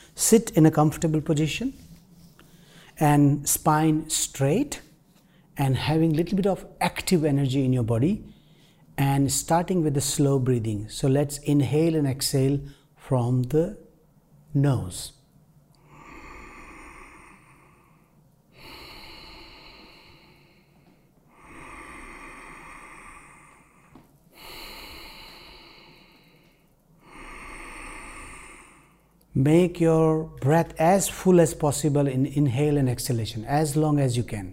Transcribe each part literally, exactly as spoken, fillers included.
Sit in a comfortable position and spine straight and having a little bit of active energy in your body, and starting with the slow breathing. So let's inhale and exhale from the nose. Make your breath as full as possible in inhale and exhalation, as long as you can.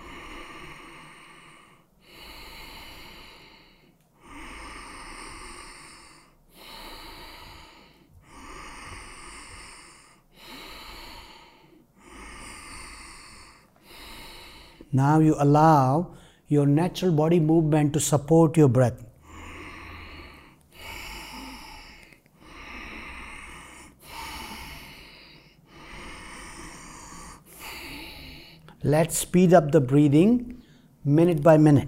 Now you allow your natural body movement to support your breath. Let's speed up the breathing minute by minute.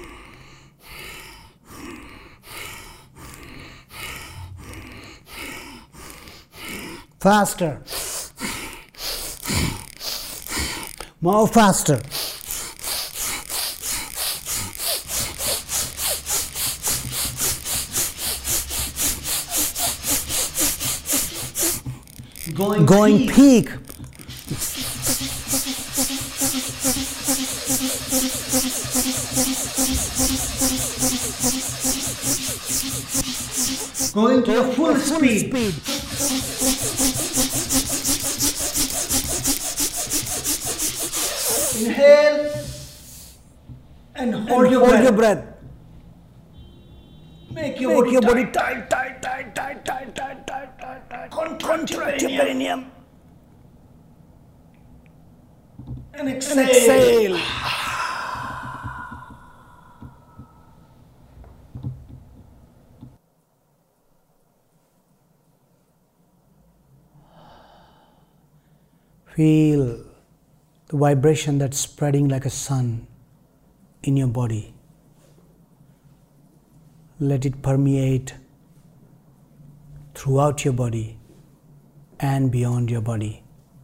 Faster. More faster. Going, Going peak. peak. Going to your full, full speed. speed. Inhale and hold, and your, hold breath. your breath. Make your, Make body, your tight. body tight, tight, tight, tight, tight, tight, tight, tight, tight. Contract your perineum. And exhale. And exhale. Feel the vibration that's spreading like a sun in your body. Let it permeate throughout your body and beyond your body.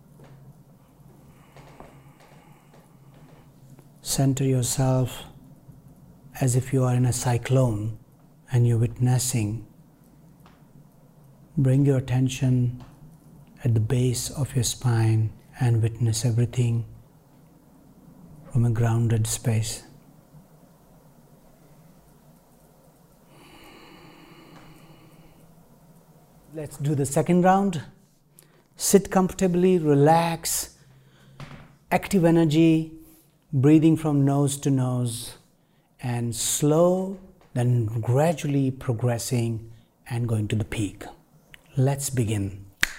Center yourself as if you are in a cyclone and you're witnessing. Bring your attention at the base of your spine and witness everything from a grounded space. Let's do the second round. Sit comfortably, relax, active energy, breathing from nose to nose, and slow, then gradually progressing and going to the peak. Let's begin.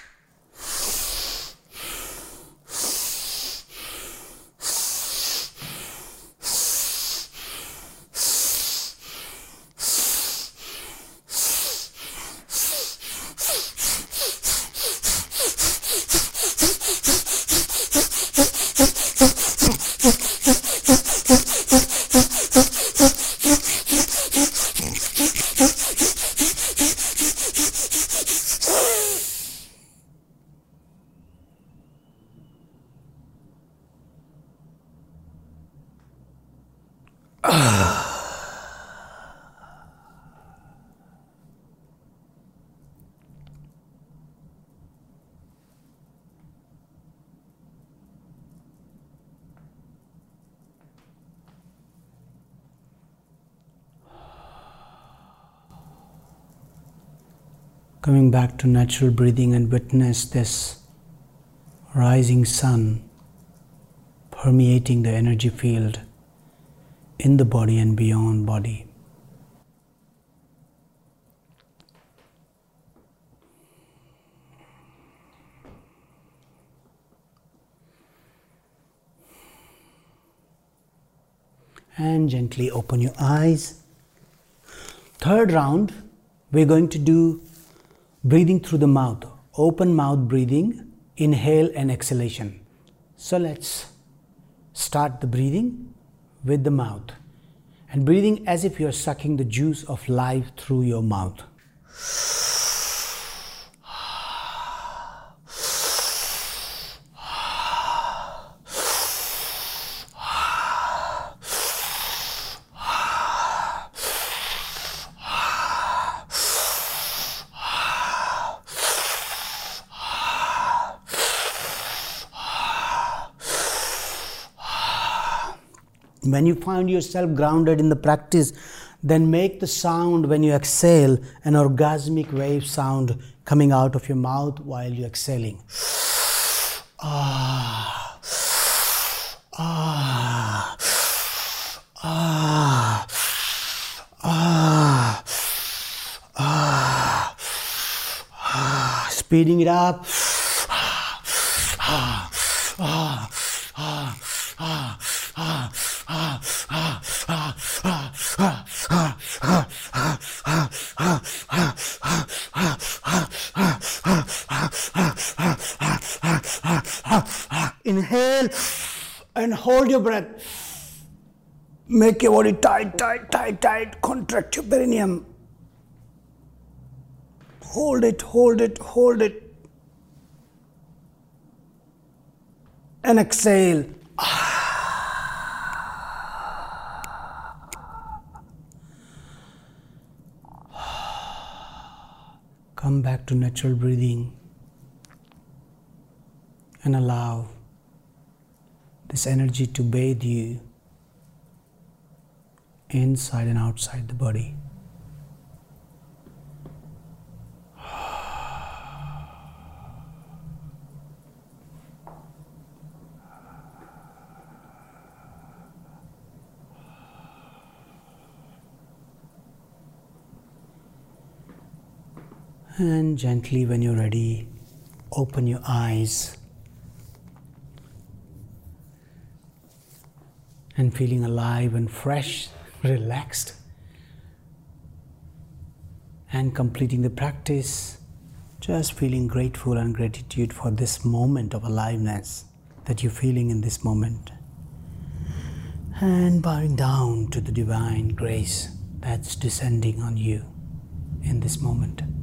Coming back to natural breathing and witness this rising sun permeating the energy field in the body and beyond body. And gently open your eyes. Third round, we're going to do breathing through the mouth, open mouth breathing, inhale and exhalation. So let's start the breathing with the mouth and breathing as if you're sucking the juice of life through your mouth. When you find yourself grounded in the practice, then make the sound when you exhale, an orgasmic wave sound coming out of your mouth while you're exhaling. Ah, ah, ah, ah, ah, ah. Speeding it up. Ah, ah, ah, ah, ah, ah, ah, ah, ah, ah, ah, ah, ah, ah, ah, ah, ah. Inhale and hold your breath. Make your body tight, tight, tight, tight. Contract your perineum. Hold it, hold it, hold it. And exhale. Come back to natural breathing and allow this energy to bathe you inside and outside the body. And gently, when you're ready, open your eyes and feeling alive and fresh, relaxed, and completing the practice, just feeling grateful and gratitude for this moment of aliveness that you're feeling in this moment, and bowing down to the divine grace that's descending on you in this moment.